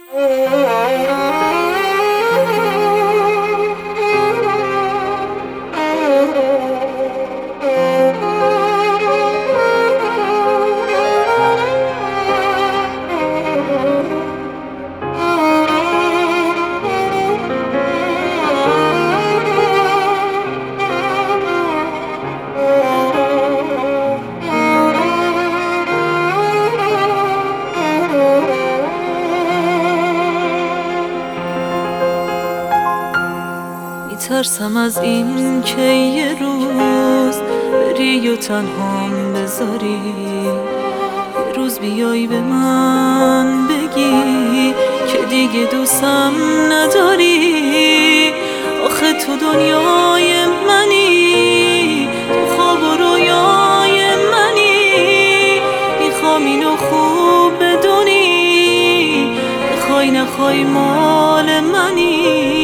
میترسم از این که یه روز بری و تنهام بذاری، یه روز بیای به من بگی که دیگه دوستم نداری. آخه تو دنیای منی، تو خواب و رویای منی، میخوام اینو خوب بدونی، بخوای نخوای مال منی.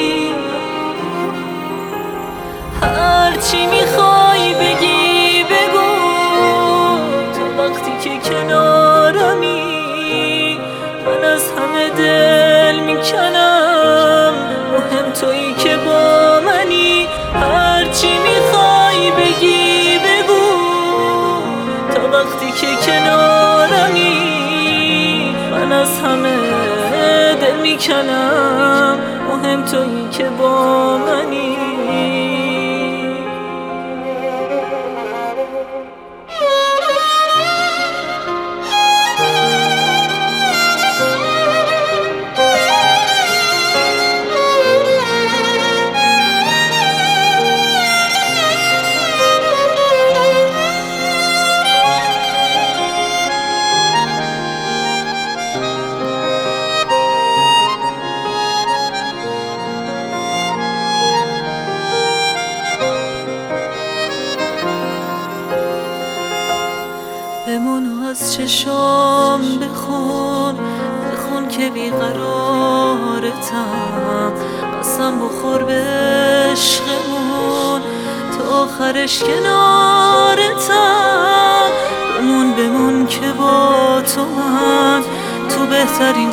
هرچی میخوای بگی بگو، تو وقتی که کنارمی من از همه دل میکنم، مهم تویی که با منی. هرچی میخوای بگی بگو، تا وقتی که کنارمی من از همه دل میکنم، مهم تویی که با منی. بمون و از چشام بخون، بخون که بیقرارتم، قسم بخور به عشقمون تا آخرش کنارتم. بمون بمون که با تو من تو بهترین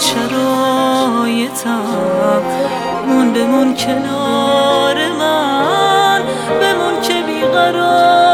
شرایطم، بمون بمون کنار من، بمون که بیقرار